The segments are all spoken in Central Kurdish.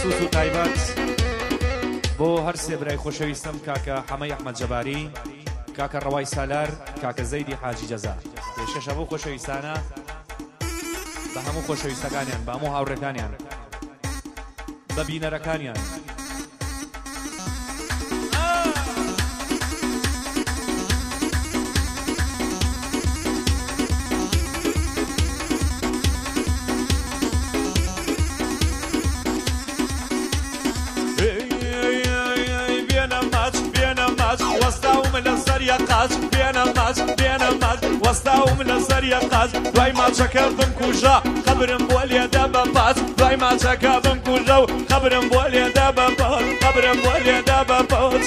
مەخصوص و تایبەت بۆ هەر سێ برای خۆشەویستم کاکە حەمەی ئەحمەد جەباری، کاکە ڕەوای سالار، کاکە زەیدی حاجی جەزا. پێشکەشە بۆ خۆشەویستانە بە هەموو خۆشەویستەکانیان، بە هەموو هاوڕێکانیان، بە بینەرەکانیان. وەستاوم لەسەر یەقاز دوای ماچەکە بمکوژە قەبرم بۆ لێدە بە پاس دوای ماچەکە بمکوژە و قەبرم بۆ لێدە بە پاس قەبرم بۆ لێدە بە پاس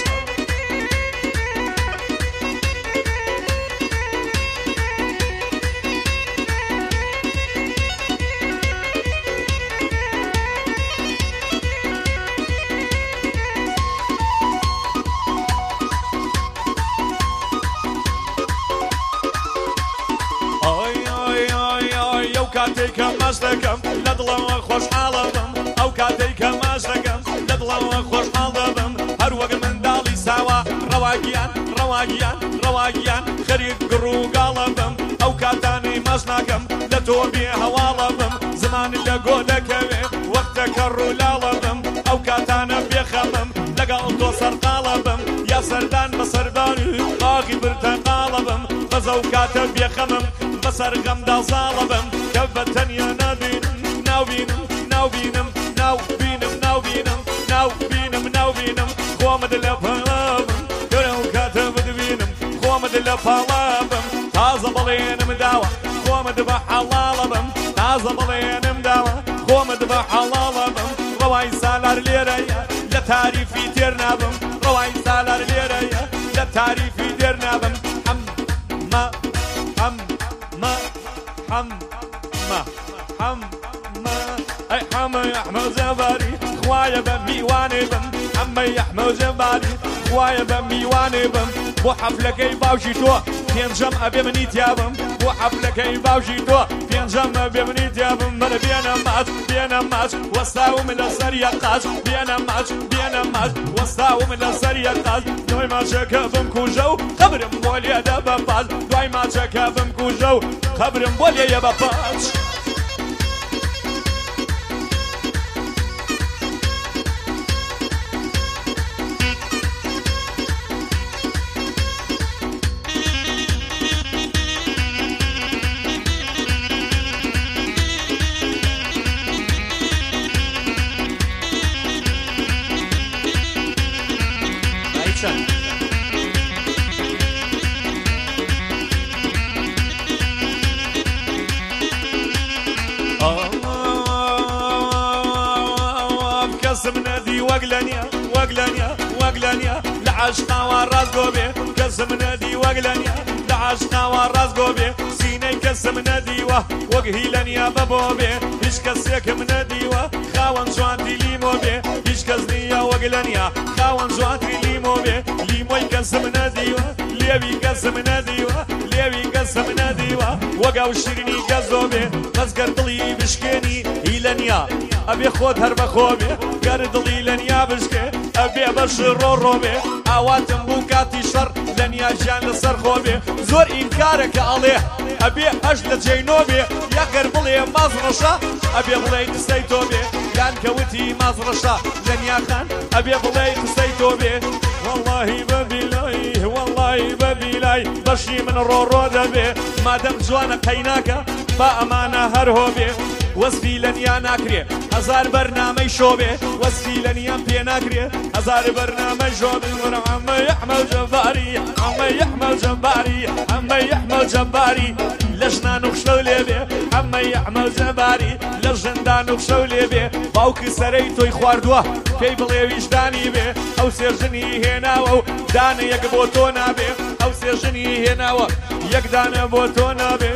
کاتێککە ماش دەکەم لە دڵەوە خۆشحاڵە بم ئەو کاتێککە ماش دەکەم لە دڵەوە خۆشحاڵ دەبم هەر وەک منداڵی ساوە ڕەواگیان ڕەواگیان ڕەواگیان خەریک گڕووگاڵە بم ئەو کاتانی ماش ناکەم لە تۆ بێ هەواڵە بم زمانی لە گۆ دەکەوێ وەختەکە ڕوولاڵە بم ئەو کاتانە بێخەمم لەگەڵ تۆ سەرقاڵە بم یا سەردان بە سەردان و باغی برتەقاڵە بم بەزە و کاتە بێخەمم بەسەر غەمدا زاڵە بم کە بە تەنیا نابینم ناوبینم ناوبینم ناوبینم ناوبینم ناوبینم ناوبینم خۆمت لە پاڵابم گەرە و کاتە بدبینم خۆمت لە پاڵابم تازە بەڵێنم داوە خۆمت بە حەڵاڵە بم تازە بەڵێنم داوە خۆمت بە حەڵاڵە بم ڕەوای سالار لێرەیە لە تاریفی تێر نابم ڕەوای سالار لێرەیە لە تاریفی تێر نابم حەممە حەممە حەممە حەممە ئەی حەمەی ئەحمەد جەباری خوایە بە میوانێ بم حەمەی ئەحمەد جەباری خوایە بە میوانێ بم بۆ حەفلەکەی باوشی تۆ پێنجەم ئەبێ منی تیابم بۆ حەفلەکەی باوشی تۆ پێنجەم ئەبێ منی تیابم بەرە بێنە ماچ بێنە ماچ وەستاوم لەسەر یەقاچ بێنە ماچ بێنە ماچ وەستاوم لەسەر یەقاچ دوای ماچەکە بمکوژە و قەبرم بۆ لێدە بە پاس دوای ماچەکە بمکوژە و قەبرم بۆ لێیە بە پاس کەسم نەدی وەک لەنیا وەک لەنیا وەک لەنیا لە عاشقاوە ڕاستگۆ بێ کەسم نەدی وەک لەنیا لە عاشقاوە ڕاستگۆ بێ سینەی کەسم نەدیوە وەک هیلەنیا بەبۆ بێ هیچ کەسێکم نەدیوە خاوەن جوانتی لیمۆ بێ هیچ کەس نییە وەک لەنیا خاوەن جوانتی لیمۆ بێ لیمۆی کەسم نەدیوە لێوی کەسم نەدیوە لێوی کەسم نەدیوە وەک ئەو شیرنی کەزۆ بێ بەزگەر دڵی بشکێنی هیلەنیا ئەبێ خۆت هەر بەخۆ بێ گەر دڵی لەنیا بشکێ ئەبێ بەش ڕۆڕۆ بێ ئاواتم بوو کاتی شەڕ لەنیا ژیان لەسەر خۆ بێ زۆر ئینکارە کە ئەڵێ ئەبێ ئەش لە جێینۆ بێ یەکەر بڵێ ماز ڕەشە ئەبێ بڵێ قسەی تۆ بێ یان کەوتی ماز ڕەشە لەنیا خان ئەبێ بڵێ قسەی تۆ بێ واللهی بەبیلای واللهی بەبیلای بەشی من ڕۆڕۆ دەبێ مادەم جوانە قەیناکە با ئەمانە هەر هۆ بێ وەسفی لەنیا ناکرێ هەزار بەرنامەی شۆ بێ وەسفی لەنیام پێ ناکرێ هەزار بەرنامەی شۆ بێ عەمەی ئەحمەد جەباری عەمەی ئەحمەد جەباری عەمەی ئەحمەد جەباری لە ژنان و خشە لێ بێ عەمەی ئەحمەد جەباری لە ژەندان و خشە لێ بێ باوکی سەرەی تۆی خواردووە پێی بڵێ ویژدانی بێ ئەو سێژنی هێناوە و دانە یەک بۆ تۆ نابێ ئەو سێژنی هێناوە یەک دانە بۆ تۆ نابێ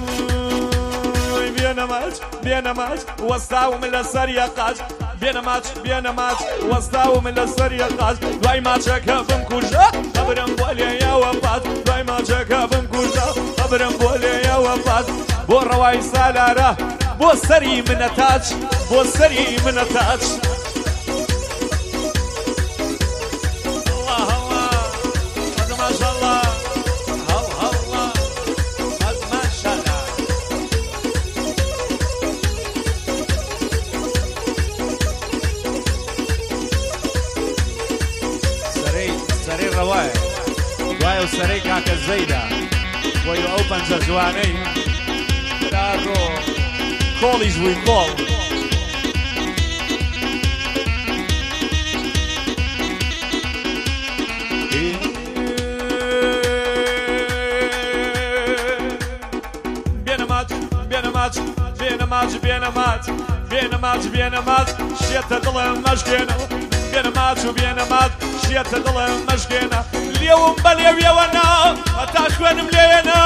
بێنە ماچ بێنە ماچ وەستاوم لەسەر یەقاچ بێنە ماچ بێنە ماچ وەستاوم لەسەر یەقاچ دوای ماچەکە بمکوژە قەبرم بۆ لێیەوە پاس دوای ماچەکە بمکوژە قەبرم بۆ لێیەوە پاس بۆ ڕەوای سالارە بۆ سەری منە تاچ بۆ سەری منە تاچ کاکە زەیدا بۆی ئەو پەنجە جوانەی ڕۆ کۆڵیش بووی کۆڵ بێنەماچ شێتە دڵم مەشکێنەوە بێنەماچ و بێنەماچ شێتە دڵم مەشکێنە لێوم بە لێویەوەنا هەتا خوێنم لێنە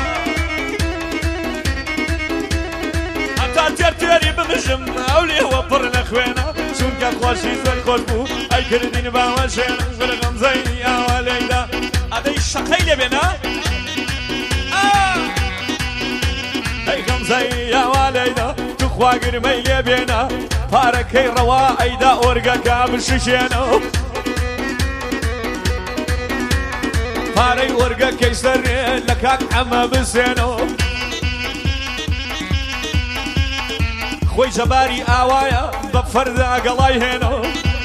هەتا تێر بمژم ئەو لێوە پڕ نەخوێنە چونکە خۆشی زۆر خۆش بوو ئەی کردین باوە ژێنە زۆر غەمزەی ئاوا لەیدا ئەدەی شەقەی لێبێنە ئەی غەمزەی ئاوا لەیدا خواگرمەی لێبێنە پارەکەی ڕەوا ئەیدا ئۆرگەکە بشکێنە پارەی ئۆرگەکەی سەرێ لە کاک ئەمە بسێنەوە خۆی جەباری ئاوایە بە فەردا گەڵای هێنەوە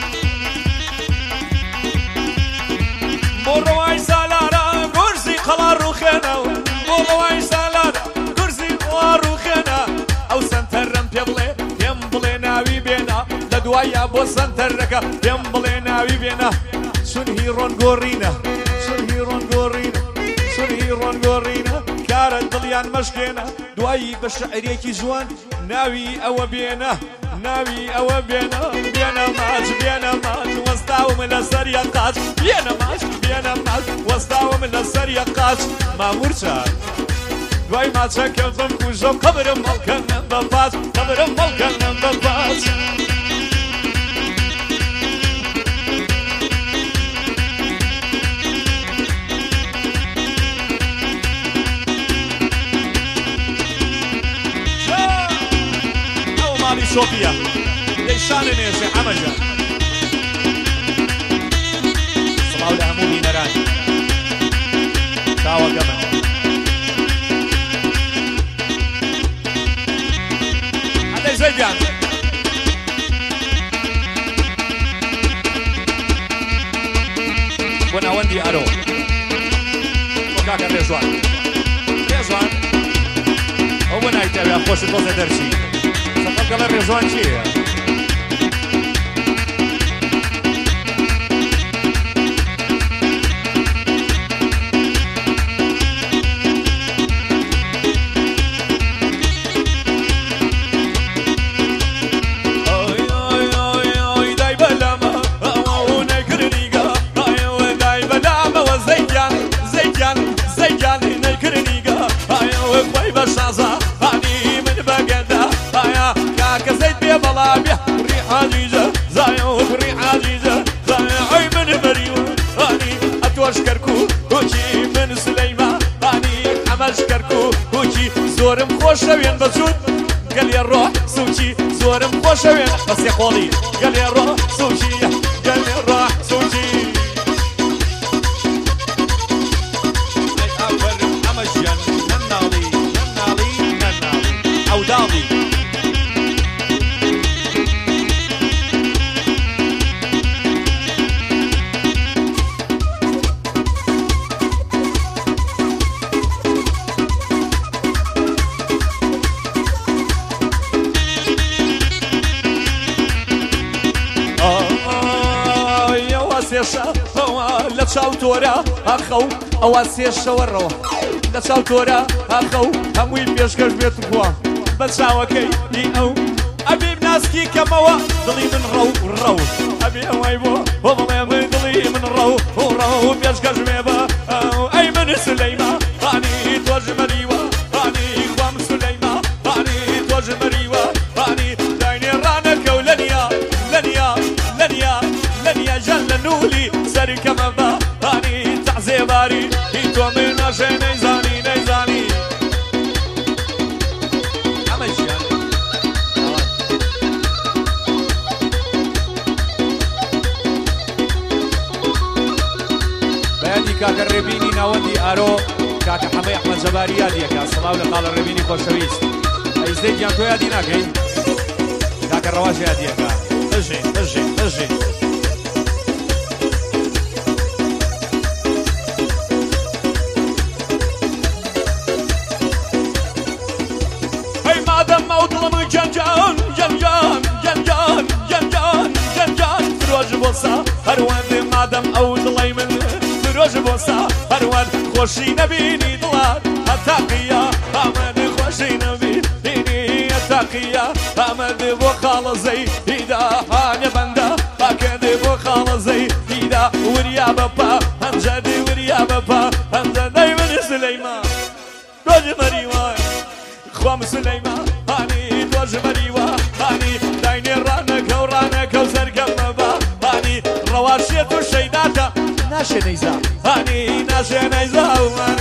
بۆ ڕەوای سالارە گۆرزی قەڵا ڕوخێنەوە بۆ ڕەوای سالارە گۆرزی قەڵا ڕوخێنە ئەو سەنتەرم پێ بڵێ پێم بڵێ ناوی بێنە لە دوایە بۆ سەنتەرەکە پێم بڵێ ناوی بێنە چون هیڕۆن گۆڕینە چون هیڕۆن گۆڕینە چون هیڕۆن گۆڕینە کارە دڵیان مەشکێنە دوایی بە شەعرێکی جوان ناوی ئەوە بێنە ناوی ئەوە بێنە بێنەماچ بێنەماچ وەستاوم لەسەر یەقاچ بێنەماچ بێنەماچ وەستاوم لەسەر یەقاچ مامورچان دوای ماچەکەم بم کوژەم قەبرم هەڵکەنم بە پاچ قەبرم هەڵکەنم بە پاچ ئەو ماڵی سۆفیا لەیشانە نێژێ ئەمەژە سڵاو لە هەموو بینەران چاوەگەمە زەیدیان بۆ ناوەندی ئەرۆ بۆ کاکە ڕێژوان ڕێژوان ئەو بۆ نایتەوێ خۆشت تۆزە دەرچی سەفەر گەڵە ڕێژوان چییە؟ زۆرم خۆشەوێن بەچوت گەلێ ڕۆ سوچی زۆرم خۆشەوێن بەسێ خۆڵی گەلێ ڕۆ سوچی گەلێ ڕۆ سوچی ئەمە ژیان نەناڵی نەناڵی نەناڵی ئەو داڵی لە چاوتۆرە ئەخەو ئەوە سێشەوە ڕەوە لە چاوتۆرە ئەخەو هەمووی پێشکەش بێت بووە بە چاوەکەی دی ئەو ئەبێ ناسکی کەمەوە دڵی من ڕەو ڕەو ئەبێ ئەوەی بۆ بڵێ من دڵی من ڕەو ڕەو پێشکەش بێ بە ئەی من سلەیما ڕانی تۆژ مەریوە ڕانی خوام سلەیما ڕانی تۆژ مەریوە ڕانی داینێ ڕانەکەو لەنیا لەنیا لەنیا لەنیا ژەن لە نولی سەرکەمە بە ڕانی تەعزێباری هی تۆ من نەژێ نەیزانی نەیزانی ئەمە ژیان بەیادی کاکە ڕێبینی ناوەندی ئارۆ کاکە حەمەی ئەحمەد جەباری یادیەکە سڵاو لە قاڵە ڕێبینی خۆشەویست ئەیزدەیتیان تۆ یادی ناکەین کاکە ڕەواش یادیەکە ئەژێ ئەژێ ئەژێ بۆسا هەروەندێ مادەم ئەو دڵی من درۆژ بۆسا هەروەند خۆشی نەبینی دڵات هەتاقیە ئەمەدە خۆشی نەبینی هەتاقیە ئەمەدە بۆ خاڵەزەی هیدا هانە بەندە پاکەدێ بۆ خاڵەزەی هیدا وریا بەپا هەمجەدێ وریا بەپا هەمجەدەی من سلەیمان دۆژ مەریوان خۆم سلەیمان هانی دۆژ مەریوان هانی داینێ ڕانەکە و ڕانەکە و سەرگەمە بە هانی ڕەواشێت و شەیداتە ناشێ نەیزا هانی ناشێ نەیزا ومان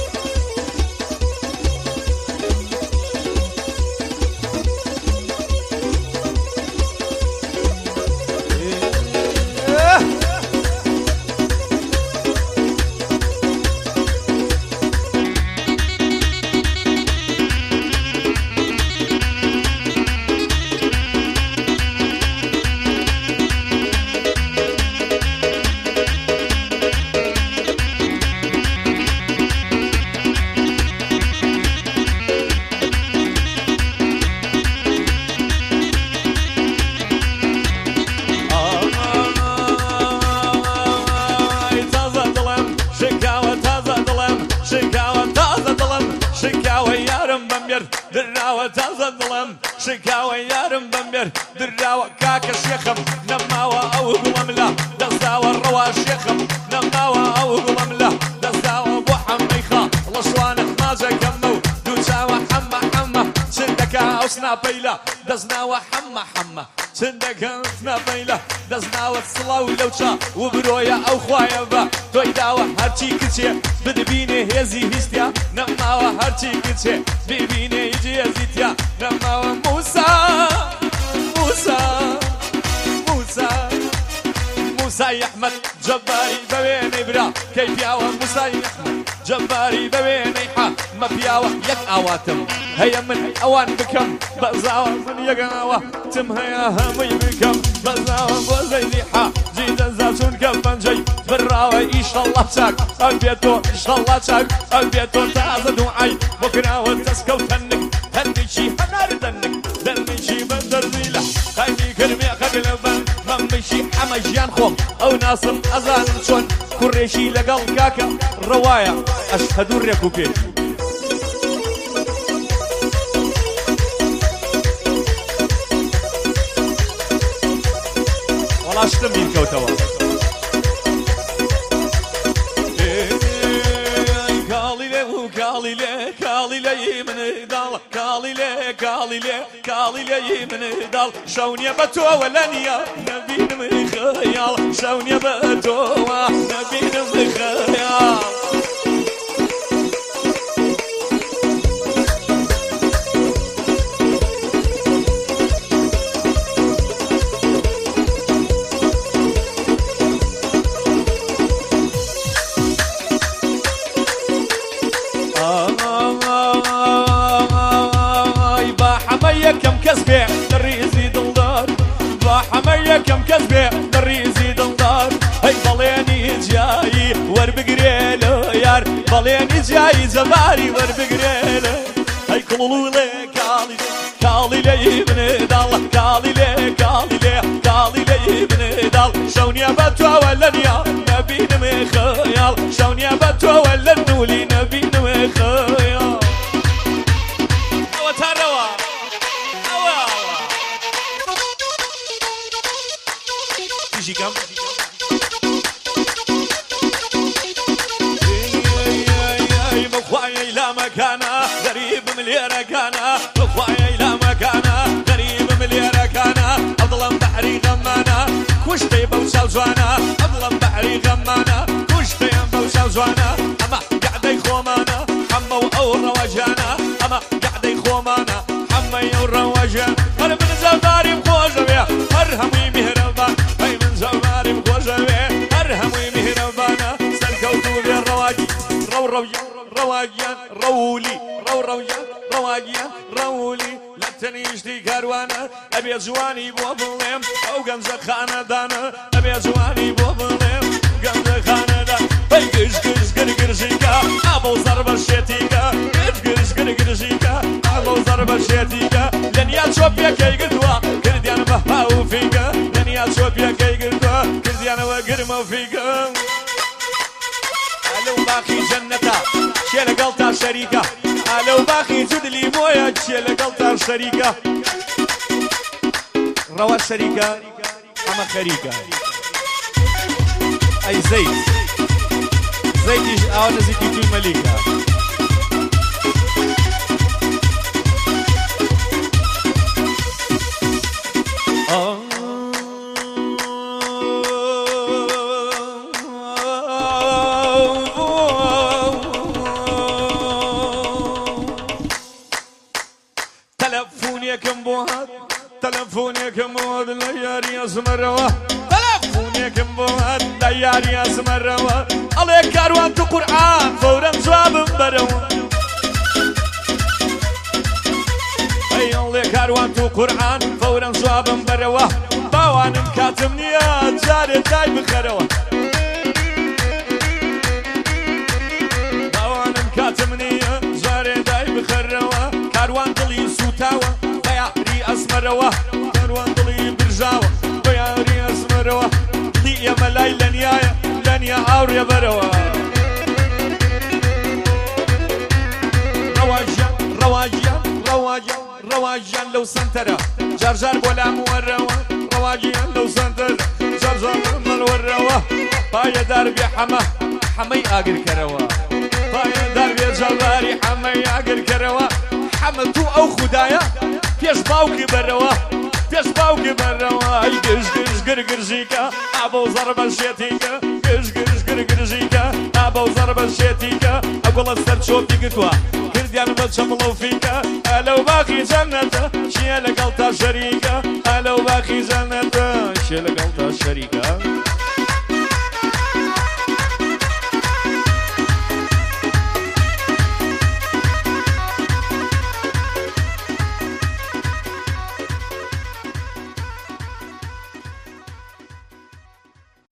دراوە تازە دڵم شکاوە یارم بەمبێر دراوە کاکە شێخم نەماوە ئەو گوڵم لە دەستاوە ڕەوا شێخم نەماوە ئەو گوڵم لە دەستاوە بۆ حەمەی خا لە شوانە ماجەکەمە و دووچاوە حەمە حەمە چندەکە ئەو سناپەیلە دەستناوە حەمە حەمە چندەکە سناپەیلە دەستناوە سڵاو لەوچە و برۆیە ئەو خوایە بە تۆی داوە هەرچی کچێ بدبینێ هێزی هیستیا نەماوە هەرچی کچێ ببینێ هێزیتیا نەماوە موسا موسا موسا موسای ئەحمەد جەباری بەوێنەی برا کەی پیاوە موسای ئەحمەد جەباری بەوێنەی حا مە پیاوە یەک ئاواتم هەیە من ئەوان بکەم بەزاوە من یەگەناوە تم هەیە هەمووی بکەم بەزاوە بۆ زەیدی حا جیدەزا چونکە پەنجەی بڕاوە ئیشەڵڵا چاک ئەو بێتۆ ئیشەڵڵا چاک ئەو بێتۆ تازە دوعای بۆ کراوە دەستکەوتەنک هەندێکی هەنار دەنک دەرنێکی بەندەرزیلە خەیمی کرمێ خەگلە بەن مەمەشی حەمە ژیان خۆم ئەو ناسم ئەزانم چۆن کوڕێشی لەگەڵ کاکە ڕەوایە ئەشهەدوو ڕێک و پێش وەڵاشتم بیر کەوتەوە کاڵیلەی منە داڵ کاڵیلەی منە داڵ شەونیە بە تۆوە لە نییە نەبینم خەیاڵ شەونیە بە تۆوە نەبینم خەیاڵ یەکەم کەس بێ ڕیزی دڵدار هەی بەڵێنی جیایی وەربگرێ لە یار بەڵێنی جیایی جەباری وەربگرێ لە هەی کوڵوڵێ کاڵیلەی منێداڵ کاڵیلەی منێداڵ شەونیە بە تۆوە لە نییە نەبینمێ خەیاڵ شەونیە بە تۆوە لە نوولی نەبینمێ خەیاڵ ئەوە تارەوە كم مخوايا إلى مكانا غريب مليارة كانا مخوايا إلى مكانا غريب مليارة كانا أظلم بحري غمانا كوشتي بوشا وجوانا أظلم بحري غمانا كوشتي بوشا وجوانا أما قاعدة يخومانا حما وأو رواجانا أما قاعدة يخومانا حما يو رواجانا أنا من زماري بخوجة بيا أرهمي مهربان هاي من زماري بخوجة بيا أرهمي مهربانا سالكوتو بيا رواجي رواجيان رولي رواجيان رولي لا تنيشتي كاروانا أبي جواني بوبلم أو جنزة خاندانا أبي جواني بوبلم جنزة خاندانا هاي قرشيكا أبو ضربة شيتيكا قرشيكا أبو ضربة شيتيكا لن يا شوبيا كي قدوا كرديان بهاو فيكا لن يا شوبيا كي قدوا کردیانەوە گرمە فیکم ئەلەو باخی جەنەتە چێ لەگەڵ تا شەریکە ئەلەو باخی جودلی مۆیە چێ لەگەڵ تا شەریکە ڕەوا شەریکە ئەمە خەریکە ئەی زەید زەیدیش ئاوا نزیکی توی مەلیکە تەلەفۆنێکم بۆ هات لە یاری ئەزمەرەوە تەلەفۆنێکم بۆ هات لە یاری ئەزمەرەوە ئەڵێ کاروان تو قورئان فەورەن جوابم بەرەوە ئەی ئەڵێ کاروان تو قورئان فەورەن جوابم بەرەوە باوانم کاتم نییە جارێ دای بخەرەوە باوانم کاتم نییە جارێ دای بخەرەوە کاروان دڵی سوتاوە ئەزمەرەوە کاروان دڵی برژاوە بە یاری ئەزمەرەوە دڵی ئێمە لای لەنیایە لەنیا ئاوڕێ بەرەوە ڕەواژیان ڕەواژیان ڕەواژیان ڕەواژیان لەو سنتەرە جارجار بۆ لاموەرەوە ڕەواژیان لەو سنتەرە جارجار مەلوەرەوە پایەدار بێ حەمە حەمەی ئاگرکەرەوە پایەدار بێ جەڵاری حەمەی ئاگرکەرەوە حەمە تو ئەو خودایە پێش باوکی بەرەوە پێش باوکی بەرەوە ئەی گژ گژ گرگژیکە ئابە و زەڕ بەشێتیکە گژ گژ گرگژیکە ئابە و زەڕ بەشێتیکە ئەگوڵە سەر چۆپی گتووە کردیان بە چەمڵە و فیکە ئەلەو باخی جەنەتە چیە لەگەڵ تا شەریکە ئەلەو باخی جەنەتە چیە لەگەڵ تا شەریکە